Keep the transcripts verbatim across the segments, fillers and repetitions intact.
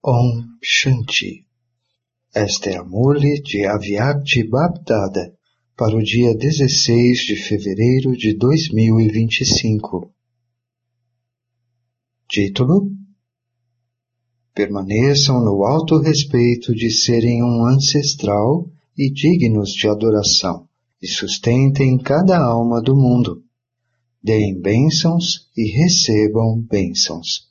Om Shanti. Esta é a Murli de Avyakti Bapdada para o dia dezesseis de fevereiro de dois mil e vinte e cinco. Título: Permaneçam no alto respeito de serem um ancestral e dignos de adoração, e sustentem cada alma do mundo. Deem bênçãos e recebam bênçãos.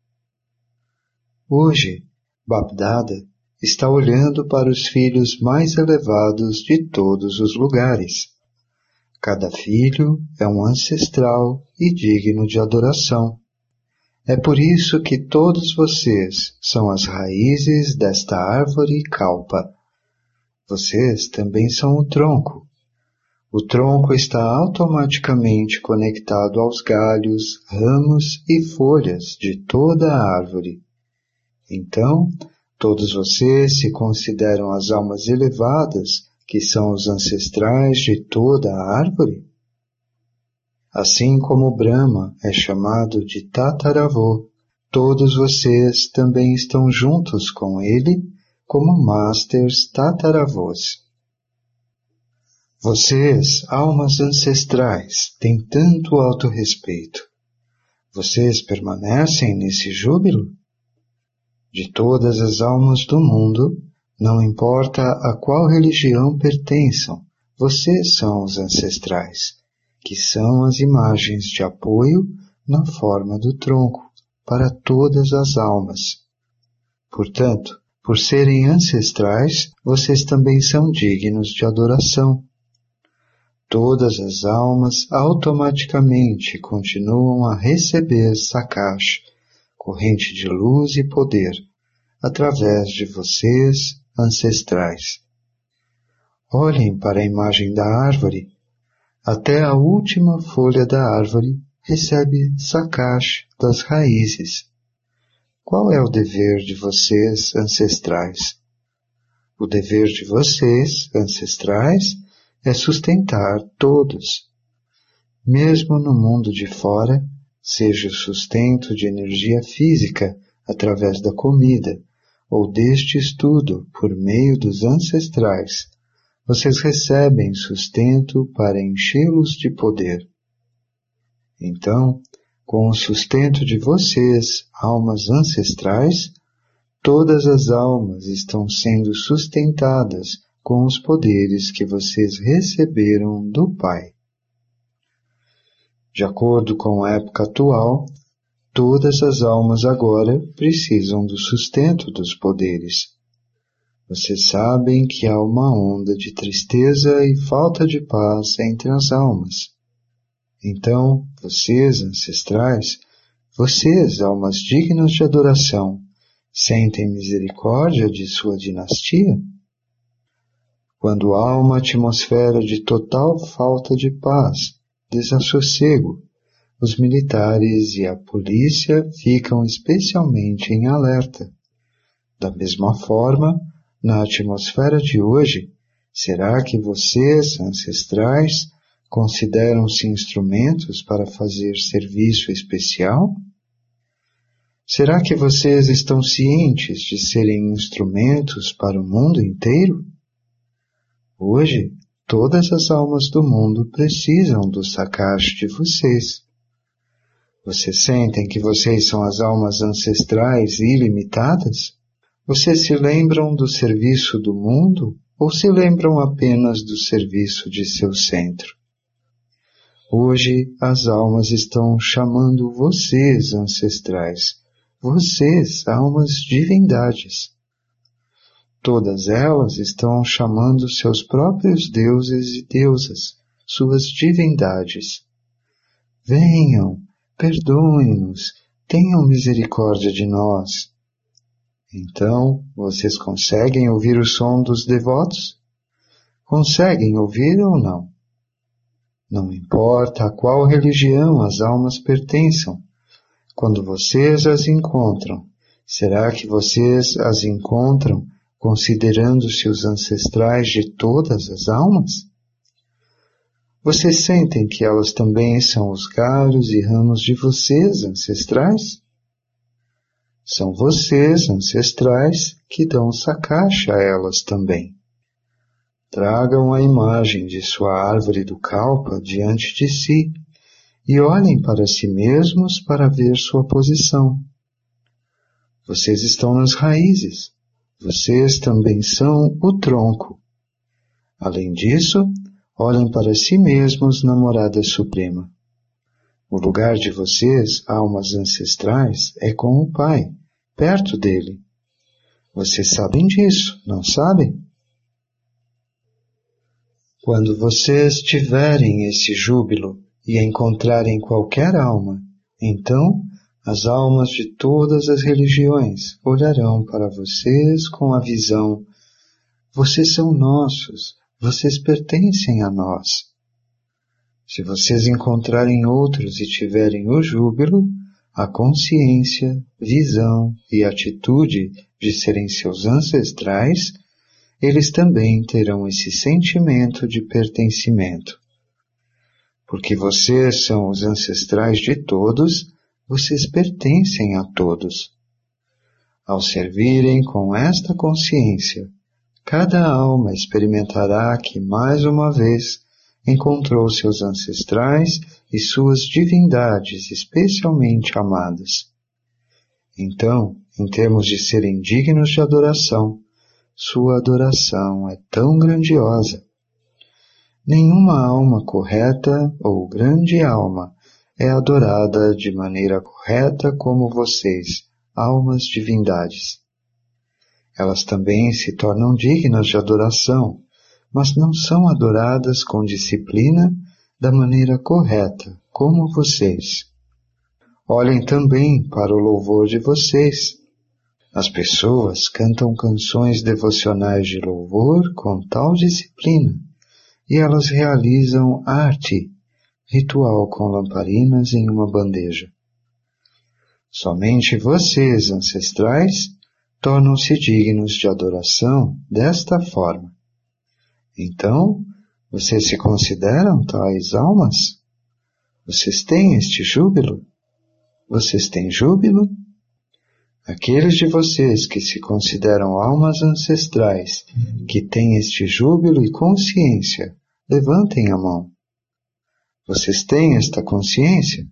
Hoje, Bapdada está olhando para os filhos mais elevados de todos os lugares. Cada filho é um ancestral e digno de adoração. É por isso que todos vocês são as raízes desta árvore Kalpa. Vocês também são o tronco. O tronco está automaticamente conectado aos galhos, ramos e folhas de toda a árvore. Então, todos vocês se consideram as almas elevadas, que são os ancestrais de toda a árvore? Assim como Brahma é chamado de Tataravô, todos vocês também estão juntos com ele como Masters Tataravôs. Vocês, almas ancestrais, têm tanto autorrespeito. Vocês permanecem nesse júbilo? De todas as almas do mundo, não importa a qual religião pertençam, vocês são os ancestrais, que são as imagens de apoio na forma do tronco para todas as almas. Portanto, por serem ancestrais, vocês também são dignos de adoração. Todas as almas automaticamente continuam a receber Sakash, corrente de luz e poder, através de vocês, ancestrais. Olhem para a imagem da árvore. Até a última folha da árvore recebe Sakash das raízes. Qual é o dever de vocês, ancestrais? O dever de vocês, ancestrais, é sustentar todos. Mesmo no mundo de fora, seja o sustento de energia física através da comida, ou deste estudo por meio dos ancestrais, vocês recebem sustento para enchê-los de poder. Então, com o sustento de vocês, almas ancestrais, todas as almas estão sendo sustentadas com os poderes que vocês receberam do Pai. De acordo com a época atual, todas as almas agora precisam do sustento dos poderes. Vocês sabem que há uma onda de tristeza e falta de paz entre as almas. Então, vocês, ancestrais, vocês, almas dignas de adoração, sentem misericórdia de sua dinastia? Quando há uma atmosfera de total falta de paz, desassossego, os militares e a polícia ficam especialmente em alerta. Da mesma forma, na atmosfera de hoje, será que vocês, ancestrais, consideram-se instrumentos para fazer serviço especial? Será que vocês estão cientes de serem instrumentos para o mundo inteiro? Hoje, todas as almas do mundo precisam do Sakash de vocês. Vocês sentem que vocês são as almas ancestrais ilimitadas? Vocês se lembram do serviço do mundo ou se lembram apenas do serviço de seu centro? Hoje, as almas estão chamando vocês, ancestrais, vocês, almas divindades. Todas elas estão chamando seus próprios deuses e deusas, suas divindades. Venham, perdoem-nos, tenham misericórdia de nós. Então, vocês conseguem ouvir o som dos devotos? Conseguem ouvir ou não? Não importa a qual religião as almas pertençam, quando vocês as encontram, será que vocês as encontram considerando-se os ancestrais de todas as almas? Vocês sentem que elas também são os galhos e ramos de vocês, ancestrais? São vocês, ancestrais, que dão sacacha a elas também. Tragam a imagem de sua árvore do Kalpa diante de si e olhem para si mesmos para ver sua posição. Vocês estão nas raízes. Vocês também são o tronco. Além disso, olhem para si mesmos na morada suprema. O lugar de vocês, almas ancestrais, é com o Pai, perto dele. Vocês sabem disso, não sabem? Quando vocês tiverem esse júbilo e encontrarem qualquer alma, então as almas de todas as religiões olharão para vocês com a visão: vocês são nossos, vocês pertencem a nós. Se vocês encontrarem outros e tiverem o júbilo, a consciência, visão e atitude de serem seus ancestrais, eles também terão esse sentimento de pertencimento. Porque vocês são os ancestrais de todos, vocês pertencem a todos. Ao servirem com esta consciência, cada alma experimentará que, mais uma vez, encontrou seus ancestrais e suas divindades especialmente amadas. Então, em termos de serem dignos de adoração, sua adoração é tão grandiosa. Nenhuma alma correta ou grande alma é adorada de maneira correta como vocês, almas divindades. Elas também se tornam dignas de adoração, mas não são adoradas com disciplina da maneira correta, como vocês. Olhem também para o louvor de vocês. As pessoas cantam canções devocionais de louvor com tal disciplina, e elas realizam arte, ritual com lamparinas em uma bandeja. Somente vocês, ancestrais, tornam-se dignos de adoração desta forma. Então, vocês se consideram tais almas? Vocês têm este júbilo? Vocês têm júbilo? Aqueles de vocês que se consideram almas ancestrais, que têm este júbilo e consciência, levantem a mão. Vocês têm esta consciência?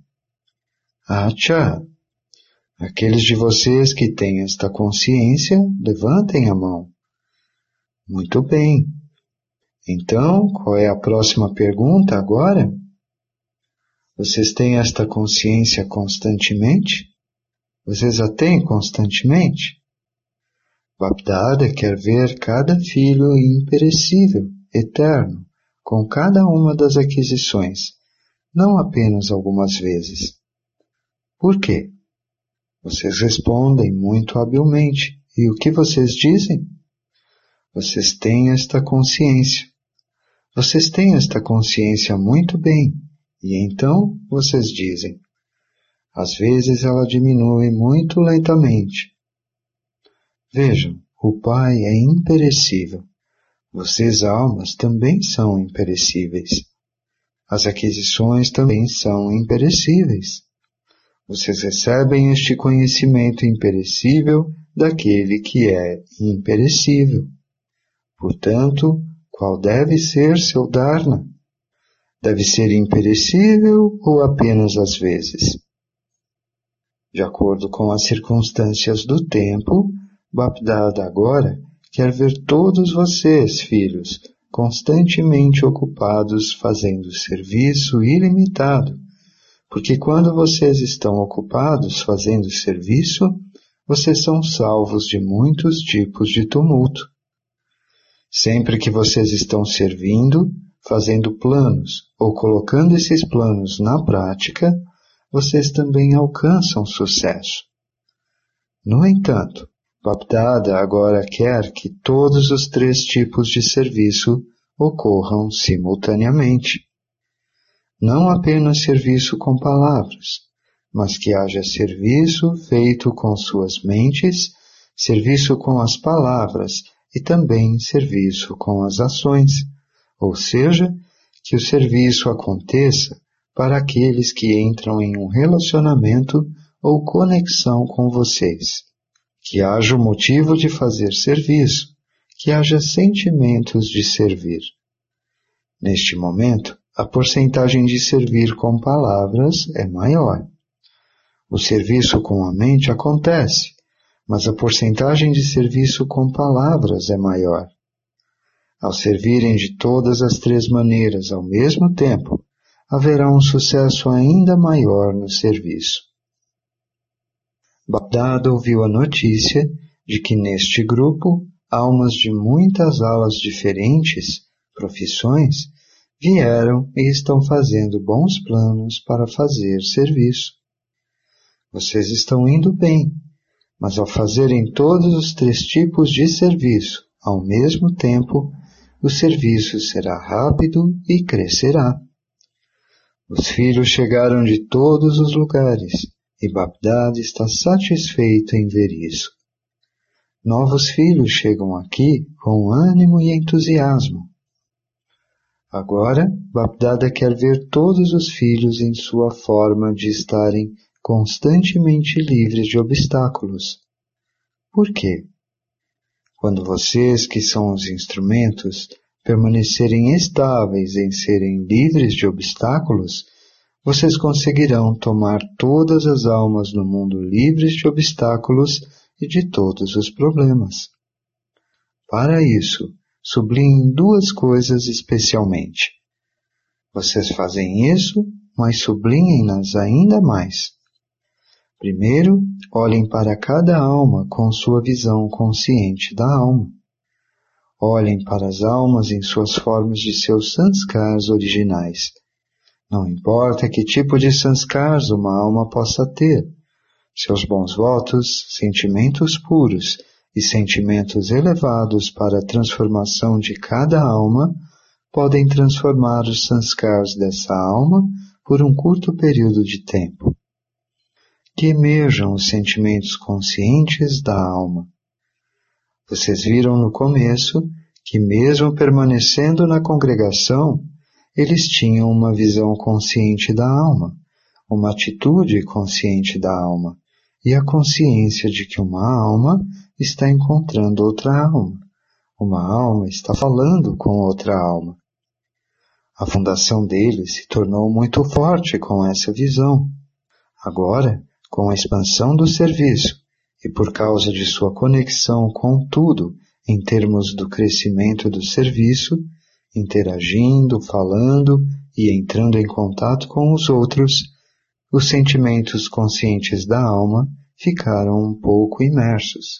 Acha! Aqueles de vocês que têm esta consciência, levantem a mão. Muito bem. Então, qual é a próxima pergunta agora? Vocês têm esta consciência constantemente? Vocês a têm constantemente? Bapdada quer ver cada filho imperecível, eterno, com cada uma das aquisições, não apenas algumas vezes. Por quê? Vocês respondem muito habilmente. E o que vocês dizem? Vocês têm esta consciência. Vocês têm esta consciência muito bem. E então vocês dizem: às vezes ela diminui muito lentamente. Vejam, o Pai é imperecível. Vocês, almas, também são imperecíveis. As aquisições também são imperecíveis. Vocês recebem este conhecimento imperecível daquele que é imperecível. Portanto, qual deve ser seu dharma? Deve ser imperecível ou apenas às vezes? De acordo com as circunstâncias do tempo, Bapdada agora quer ver todos vocês, filhos, constantemente ocupados fazendo serviço ilimitado, porque quando vocês estão ocupados fazendo serviço, vocês são salvos de muitos tipos de tumulto. Sempre que vocês estão servindo, fazendo planos ou colocando esses planos na prática, vocês também alcançam sucesso. No entanto, Bapdada agora quer que todos os três tipos de serviço ocorram simultaneamente. Não apenas serviço com palavras, mas que haja serviço feito com suas mentes, serviço com as palavras e também serviço com as ações, ou seja, que o serviço aconteça para aqueles que entram em um relacionamento ou conexão com vocês, que haja o motivo de fazer serviço, que haja sentimentos de servir. Neste momento, a porcentagem de servir com palavras é maior. O serviço com a mente acontece, mas a porcentagem de serviço com palavras é maior. Ao servirem de todas as três maneiras ao mesmo tempo, haverá um sucesso ainda maior no serviço. Bap-Dada ouviu a notícia de que neste grupo, almas de muitas alas diferentes, profissões, vieram e estão fazendo bons planos para fazer serviço. Vocês estão indo bem, mas ao fazerem todos os três tipos de serviço ao mesmo tempo, o serviço será rápido e crescerá. Os filhos chegaram de todos os lugares e Bap-Dada está satisfeito em ver isso. Novos filhos chegam aqui com ânimo e entusiasmo. Agora, Bap-Dada quer ver todos os filhos em sua forma de estarem constantemente livres de obstáculos. Por quê? Quando vocês, que são os instrumentos, permanecerem estáveis em serem livres de obstáculos, vocês conseguirão tomar todas as almas no mundo livres de obstáculos e de todos os problemas. Para isso, sublinhem duas coisas especialmente. Vocês fazem isso, mas sublinhem-nas ainda mais. Primeiro, olhem para cada alma com sua visão consciente da alma. Olhem para as almas em suas formas de seus sanskars originais. Não importa que tipo de sanskars uma alma possa ter. Seus bons votos, sentimentos puros e sentimentos elevados para a transformação de cada alma podem transformar os sanskars dessa alma por um curto período de tempo. Que emerjam os sentimentos conscientes da alma. Vocês viram no começo que mesmo permanecendo na congregação, eles tinham uma visão consciente da alma, uma atitude consciente da alma e a consciência de que uma alma está encontrando outra alma, uma alma está falando com outra alma. A fundação deles se tornou muito forte com essa visão. Agora, com a expansão do serviço e por causa de sua conexão com tudo em termos do crescimento do serviço, interagindo, falando e entrando em contato com os outros, os sentimentos conscientes da alma ficaram um pouco imersos.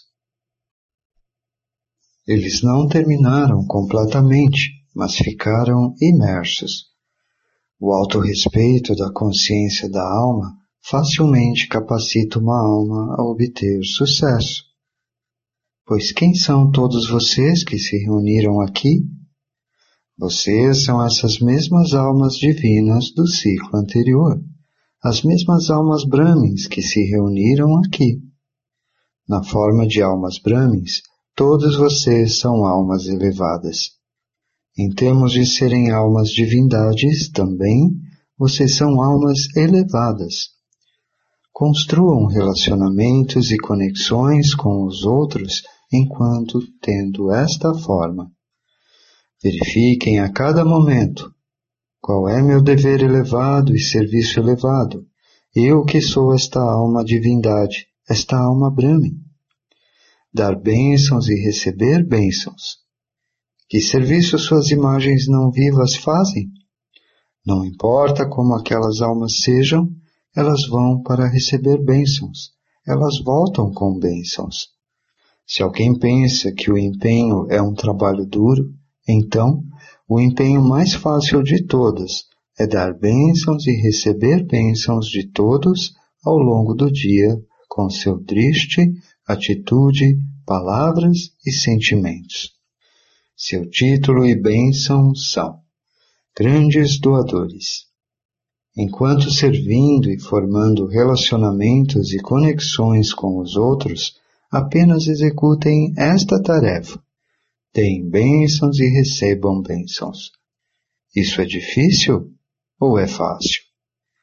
Eles não terminaram completamente, mas ficaram imersos. O autorrespeito da consciência da alma facilmente capacita uma alma a obter sucesso. Pois quem são todos vocês que se reuniram aqui? Vocês são essas mesmas almas divinas do ciclo anterior, as mesmas almas Brahmins que se reuniram aqui. Na forma de almas Brahmins, todos vocês são almas elevadas. Em termos de serem almas divindades, também, vocês são almas elevadas. Construam relacionamentos e conexões com os outros enquanto tendo esta forma. Verifiquem a cada momento qual é meu dever elevado e serviço elevado, eu que sou esta alma divindade, esta alma Brahmin. Dar bênçãos e receber bênçãos. Que serviço suas imagens não vivas fazem? Não importa como aquelas almas sejam, elas vão para receber bênçãos. Elas voltam com bênçãos. Se alguém pensa que o empenho é um trabalho duro, então o empenho mais fácil de todos é dar bênçãos e receber bênçãos de todos ao longo do dia com seu drishti, atitude, palavras e sentimentos. Seu título e bênção são grandes doadores. Enquanto servindo e formando relacionamentos e conexões com os outros, apenas executem esta tarefa. Deem bênçãos e recebam bênçãos. Isso é difícil ou é fácil?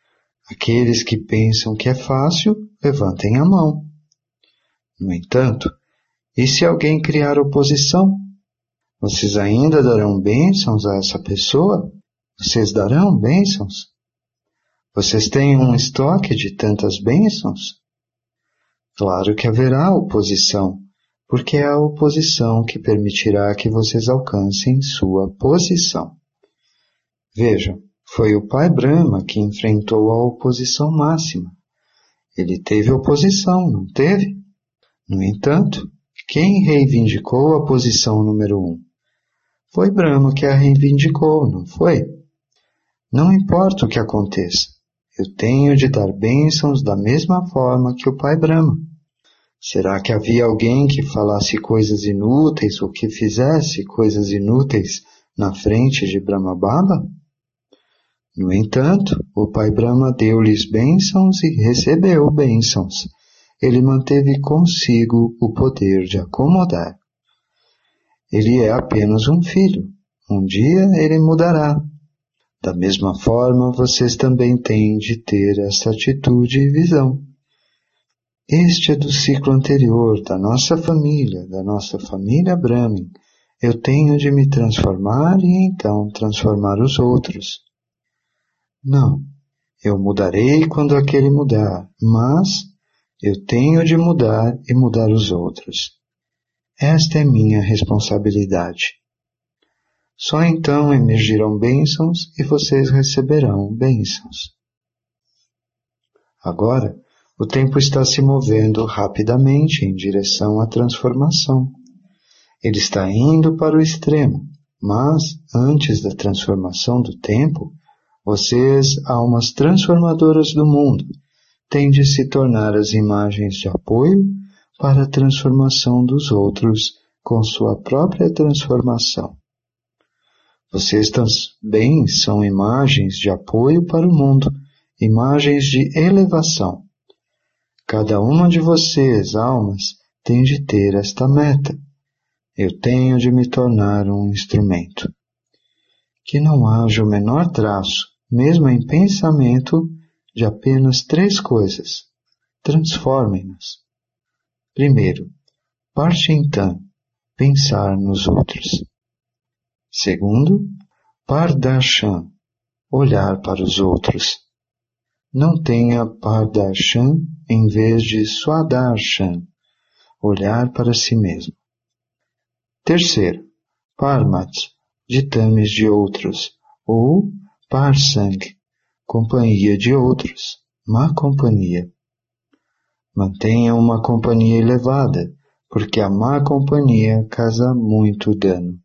Aqueles que pensam que é fácil, levantem a mão. No entanto, e se alguém criar oposição? Vocês ainda darão bênçãos a essa pessoa? Vocês darão bênçãos? Vocês têm um estoque de tantas bênçãos? Claro que haverá oposição, porque é a oposição que permitirá que vocês alcancem sua posição. Vejam, foi o pai Brahma que enfrentou a oposição máxima. Ele teve oposição, não teve? No entanto, quem reivindicou a posição número um? Foi Brahma que a reivindicou, não foi? Não importa o que aconteça, eu tenho de dar bênçãos da mesma forma que o pai Brahma. Será que havia alguém que falasse coisas inúteis ou que fizesse coisas inúteis na frente de Brahma Baba? No entanto, o pai Brahma deu-lhes bênçãos e recebeu bênçãos. Ele manteve consigo o poder de acomodar. Ele é apenas um filho. Um dia ele mudará. Da mesma forma, vocês também têm de ter essa atitude e visão. Este é do ciclo anterior, da nossa família, da nossa família Brahmin. Eu tenho de me transformar e então transformar os outros. Não, eu mudarei quando aquele mudar, mas eu tenho de mudar e mudar os outros. Esta é minha responsabilidade. Só então emergirão bênçãos e vocês receberão bênçãos. Agora, o tempo está se movendo rapidamente em direção à transformação. Ele está indo para o extremo, mas, antes da transformação do tempo, vocês, almas transformadoras do mundo, têm de se tornar as imagens de apoio para a transformação dos outros com sua própria transformação. Vocês também são imagens de apoio para o mundo, imagens de elevação. Cada uma de vocês, almas, tem de ter esta meta. Eu tenho de me tornar um instrumento. Que não haja o menor traço, mesmo em pensamento, de apenas três coisas. Transformem-nos. Primeiro, Parchintan, pensar nos outros. Segundo, Pardarshan, olhar para os outros. Não tenha Pardarshan em vez de Swadarshan, olhar para si mesmo. Terceiro, Parmat, ditames de outros, ou Parsang, companhia de outros, má companhia. Mantenha uma companhia elevada, porque a má companhia causa muito dano.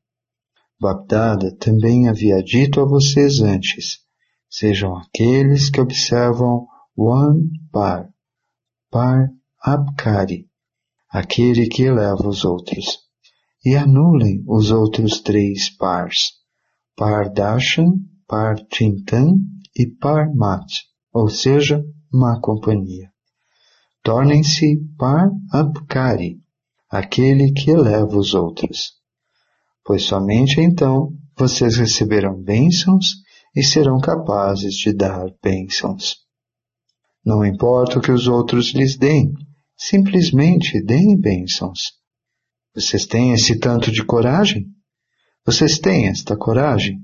Bapdada também havia dito a vocês antes, sejam aqueles que observam One Par, Par Abkari, aquele que eleva os outros, e anulem os outros três Pars, Par Darshan, Par Chintan e Par Mat, ou seja, má companhia. Tornem-se Par Abkari, aquele que eleva os outros, pois somente então vocês receberão bênçãos e serão capazes de dar bênçãos. Não importa o que os outros lhes deem, simplesmente deem bênçãos. Vocês têm esse tanto de coragem? Vocês têm esta coragem?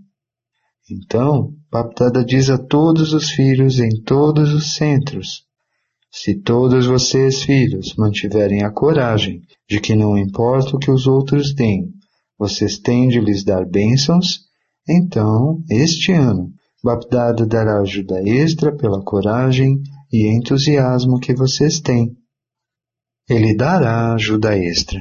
Então, Bapdada diz a todos os filhos em todos os centros, se todos vocês, filhos, mantiverem a coragem de que não importa o que os outros deem, vocês têm de lhes dar bênçãos, então, este ano, Bapdada dará ajuda extra pela coragem e entusiasmo que vocês têm. Ele dará ajuda extra.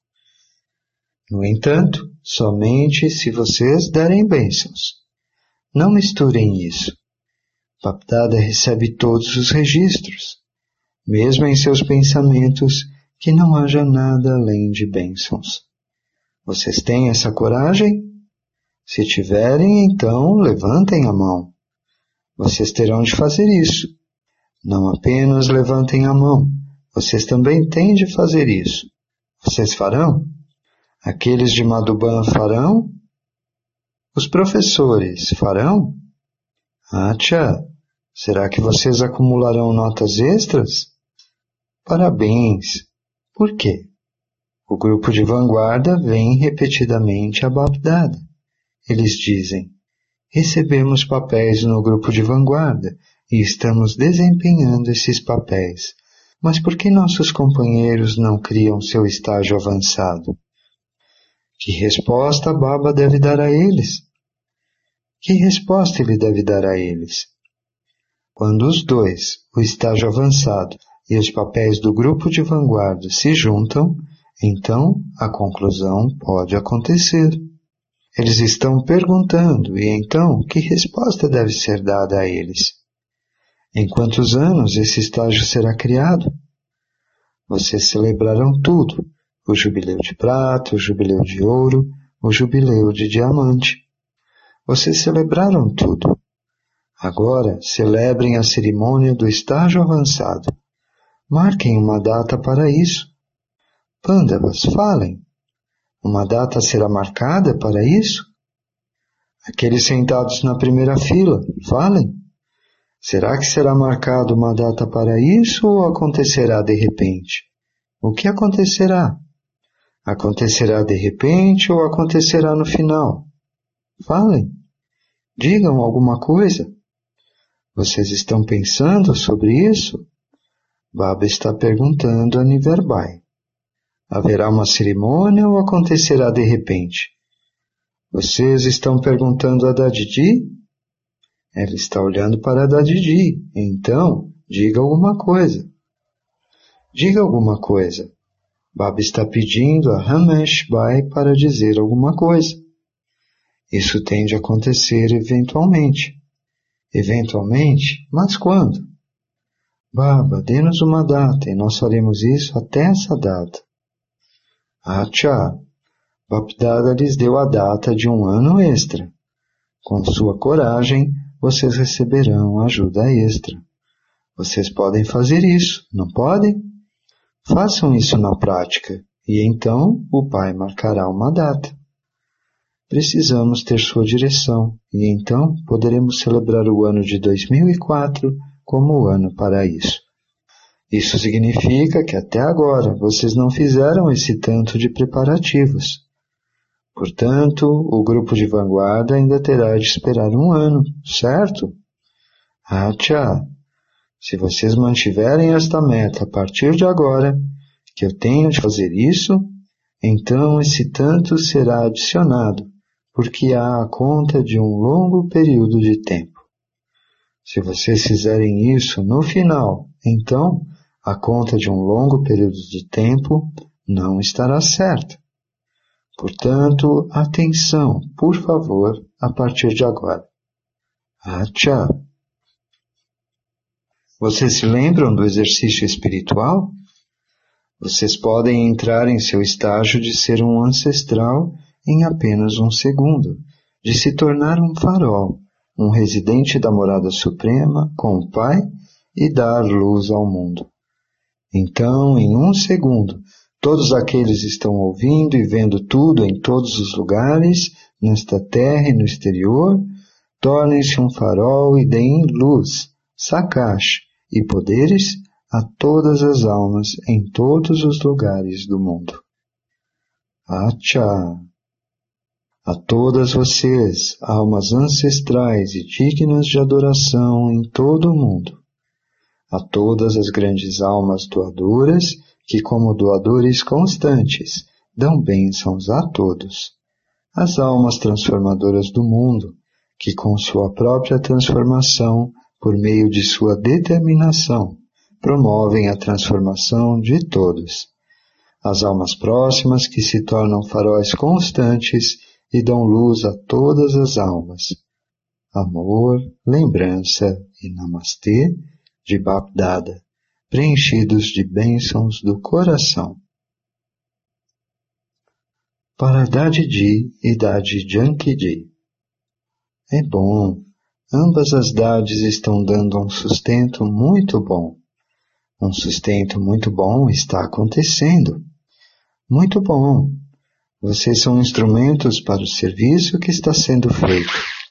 No entanto, somente se vocês derem bênçãos. Não misturem isso. Bapdada recebe todos os registros, mesmo em seus pensamentos, que não haja nada além de bênçãos. Vocês têm essa coragem? Se tiverem, então levantem a mão. Vocês terão de fazer isso. Não apenas levantem a mão, vocês também têm de fazer isso. Vocês farão? Aqueles de Madhuban farão? Os professores farão? Acha, Será que vocês acumularão notas extras? Parabéns! Por quê? O grupo de vanguarda vem repetidamente a Bap-Dada. Eles dizem: recebemos papéis no grupo de vanguarda e estamos desempenhando esses papéis. Mas por que nossos companheiros não criam seu estágio avançado? Que resposta Baba deve dar a eles? Que resposta ele deve dar a eles? Quando os dois, o estágio avançado e os papéis do grupo de vanguarda, se juntam, então a conclusão pode acontecer. Eles estão perguntando, e então que resposta deve ser dada a eles? Em quantos anos esse estágio será criado? Vocês celebraram tudo, o jubileu de prata, o jubileu de ouro, o jubileu de diamante. Vocês celebraram tudo. Agora celebrem a cerimônia do estágio avançado. Marquem uma data para isso. Pandavas, falem. Uma data será marcada para isso? Aqueles sentados na primeira fila, falem. Será que será marcada uma data para isso ou acontecerá de repente? O que acontecerá? Acontecerá de repente ou acontecerá no final? Falem. Digam alguma coisa. Vocês estão pensando sobre isso? Baba está perguntando a Niverbai. Haverá uma cerimônia ou acontecerá de repente? Vocês estão perguntando a Dadidi? Ela está olhando para a Dadidi. Então, diga alguma coisa. Diga alguma coisa. Baba está pedindo a Ramesh Bai para dizer alguma coisa. Isso tende a acontecer eventualmente. Eventualmente? Mas quando? Baba, dê-nos uma data e nós faremos isso até essa data. Acha, Bap-Dada lhes deu a data de um ano extra. Com sua coragem, vocês receberão ajuda extra. Vocês podem fazer isso, não podem? Façam isso na prática, e então o Pai marcará uma data. Precisamos ter sua direção, e então poderemos celebrar o ano de dois mil e quatro como o ano para isso. Isso significa que até agora vocês não fizeram esse tanto de preparativos. Portanto, o grupo de vanguarda ainda terá de esperar um ano, certo? Acha, se vocês mantiverem esta meta a partir de agora, que eu tenho de fazer isso, então esse tanto será adicionado, porque há a conta de um longo período de tempo. Se vocês fizerem isso no final, então a conta de um longo período de tempo não estará certa. Portanto, atenção, por favor, a partir de agora. Acha. Vocês se lembram do exercício espiritual? Vocês podem entrar em seu estágio de ser um ancestral em apenas um segundo, de se tornar um farol, um residente da morada suprema com o Pai e dar luz ao mundo. Então, em um segundo, todos aqueles estão ouvindo e vendo tudo em todos os lugares, nesta terra e no exterior, tornem-se um farol e deem luz, sakash e poderes a todas as almas em todos os lugares do mundo. Acha! A todas vocês, almas ancestrais e dignas de adoração em todo o mundo. A todas as grandes almas doadoras que, como doadores constantes, dão bênçãos a todos. As almas transformadoras do mundo, que com sua própria transformação, por meio de sua determinação, promovem a transformação de todos. As almas próximas que se tornam faróis constantes e dão luz a todas as almas. Amor, lembrança e namastê de Bap-Dada, preenchidos de bênçãos do coração. Para Dadidi e Dadi Jankidi. É bom, ambas as Dadis estão dando um sustento muito bom. Um sustento muito bom está acontecendo. Muito bom. Vocês são instrumentos para o serviço que está sendo feito.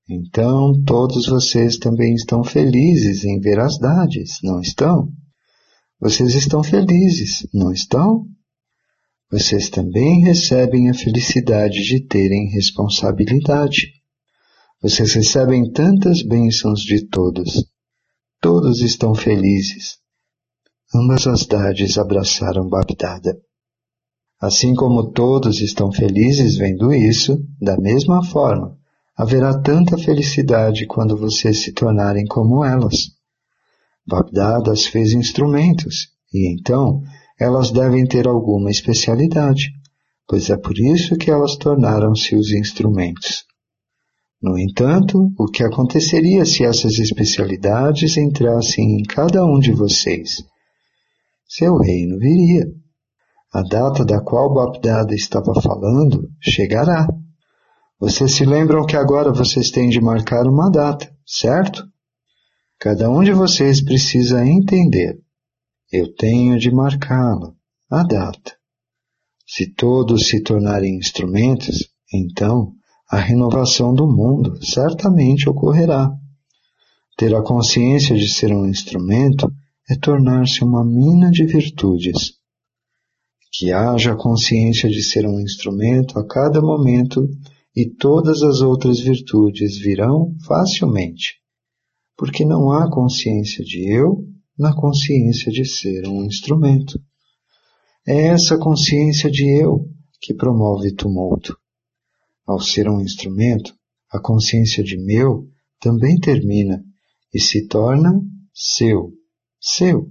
Então todos vocês também estão felizes em ver as dádivas, não estão? Vocês estão felizes, não estão? Vocês também recebem a felicidade de terem responsabilidade. Vocês recebem tantas bênçãos de todos. Todos estão felizes. Ambas as dádivas abraçaram Bap-Dada. Assim como todos estão felizes vendo isso, da mesma forma, haverá tanta felicidade quando vocês se tornarem como elas. Bap-Dada as fez instrumentos, e então elas devem ter alguma especialidade, pois é por isso que elas tornaram-se os instrumentos. No entanto, o que aconteceria se essas especialidades entrassem em cada um de vocês? Seu reino viria. A data da qual Bap-Dada estava falando chegará. Vocês se lembram que agora vocês têm de marcar uma data, certo? Cada um de vocês precisa entender. Eu tenho de marcá-la, a data. Se todos se tornarem instrumentos, então a renovação do mundo certamente ocorrerá. Ter a consciência de ser um instrumento é tornar-se uma mina de virtudes. Que haja a consciência de ser um instrumento a cada momento e todas as outras virtudes virão facilmente, porque não há consciência de eu na consciência de ser um instrumento. É essa consciência de eu que promove tumulto. Ao ser um instrumento, a consciência de meu também termina e se torna seu, seu.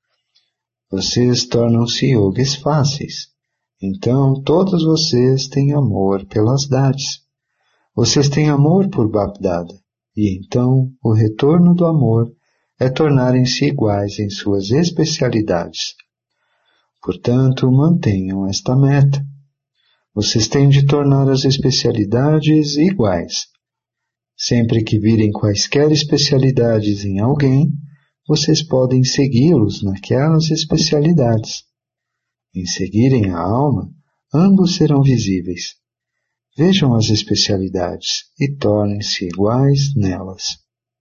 Vocês tornam-se yogis fáceis. Então, todos vocês têm amor pelas dádivas. Vocês têm amor por Bap-Dada. E então, o retorno do amor é tornarem-se iguais em suas especialidades. Portanto, mantenham esta meta. Vocês têm de tornar as especialidades iguais. Sempre que virem quaisquer especialidades em alguém, vocês podem segui-los naquelas especialidades. Em seguirem a alma, ambos serão visíveis. Vejam as especialidades e tornem-se iguais nelas.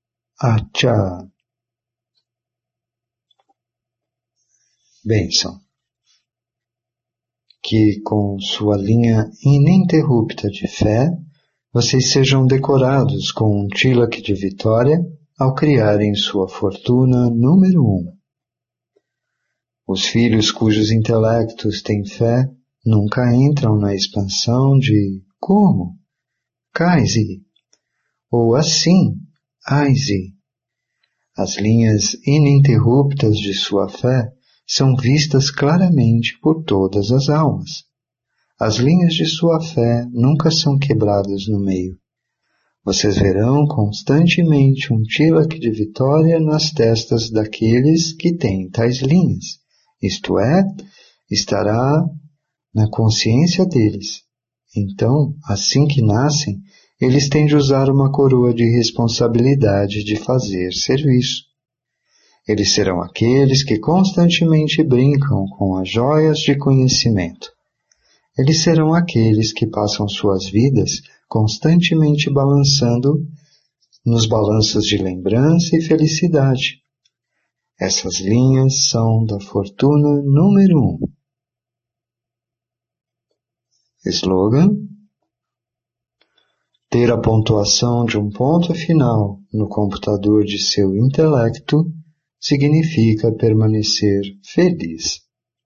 Acha! Bênção. Que com sua linha ininterrupta de fé, vocês sejam decorados com um tilak de vitória ao criarem sua fortuna número um. Os filhos cujos intelectos têm fé nunca entram na expansão de como? Cai-se, ou assim, ai-se. As linhas ininterruptas de sua fé são vistas claramente por todas as almas. As linhas de sua fé nunca são quebradas no meio. Vocês verão constantemente um tilak de vitória nas testas daqueles que têm tais linhas, isto é, estará na consciência deles. Então, assim que nascem, eles têm de usar uma coroa de responsabilidade de fazer serviço. Eles serão aqueles que constantemente brincam com as joias de conhecimento. Eles serão aqueles que passam suas vidas constantemente balançando nos balanços de lembrança e felicidade. Essas linhas são da fortuna número um. Slogan: ter a pontuação de um ponto final no computador de seu intelecto significa permanecer feliz.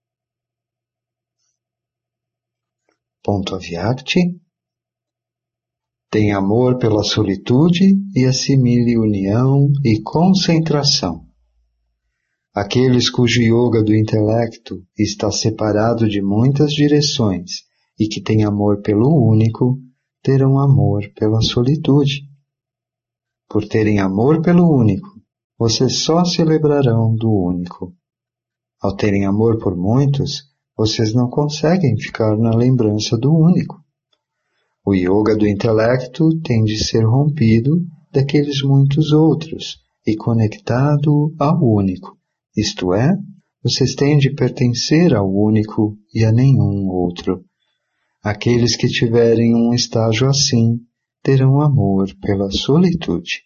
Ponto Avyakti: tenha amor pela solitude e assimile união e concentração. Aqueles cujo yoga do intelecto está separado de muitas direções e que têm amor pelo único, terão amor pela solitude. Por terem amor pelo único, vocês só se lembrarão do único. Ao terem amor por muitos, vocês não conseguem ficar na lembrança do único. O yoga do intelecto tem de ser rompido daqueles muitos outros e conectado ao único. Isto é, vocês têm de pertencer ao único e a nenhum outro. Aqueles que tiverem um estágio assim terão amor pela solitude.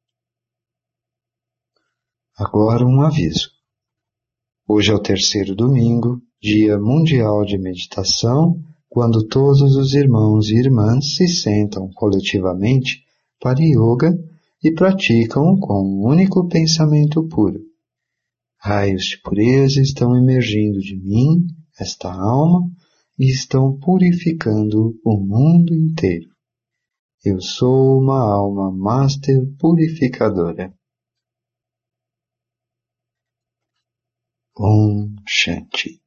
Agora um aviso. Hoje é o terceiro domingo, Dia Mundial de Meditação, quando todos os irmãos e irmãs se sentam coletivamente para yoga e praticam com um único pensamento puro. Raios de pureza estão emergindo de mim, esta alma, e estão purificando o mundo inteiro. Eu sou uma alma Master Purificadora. Om Shanti.